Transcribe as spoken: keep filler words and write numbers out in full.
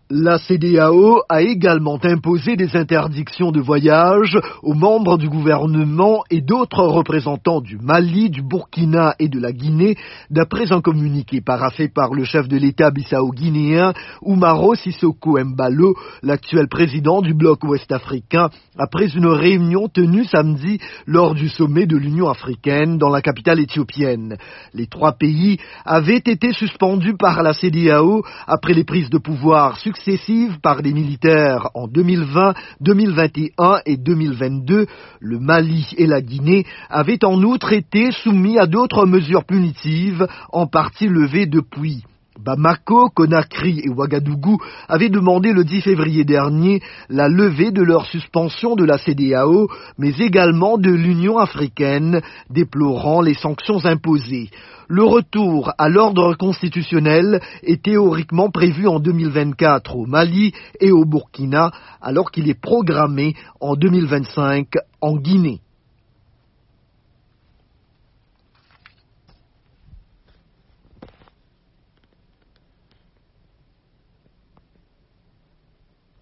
La C D A O a également imposé des interdictions de voyage aux membres du gouvernement et d'autres représentants du Mali, du Burkina et de la Guinée, d'après un communiqué paraphé par le chef de l'État bissau-guinéen Umaro Sissoko Embalo, l'actuel président du bloc ouest-africain, après une réunion tenue samedi lors du sommet de l'Union africaine dans la capitale éthiopienne. Les trois pays avaient été suspendus par la C D A O après les prises de pouvoir successives par des militaires en deux mille vingt, deux mille vingt et un et deux mille vingt-deux, le Mali et la Guinée avaient en outre été soumis à d'autres mesures punitives, en partie levées depuis. Bamako, Conakry et Ouagadougou avaient demandé le dix février dernier la levée de leur suspension de la C D A O, mais également de l'Union africaine, déplorant les sanctions imposées. Le retour à l'ordre constitutionnel est théoriquement prévu en deux mille vingt-quatre au Mali et au Burkina, alors qu'il est programmé en deux mille vingt-cinq en Guinée.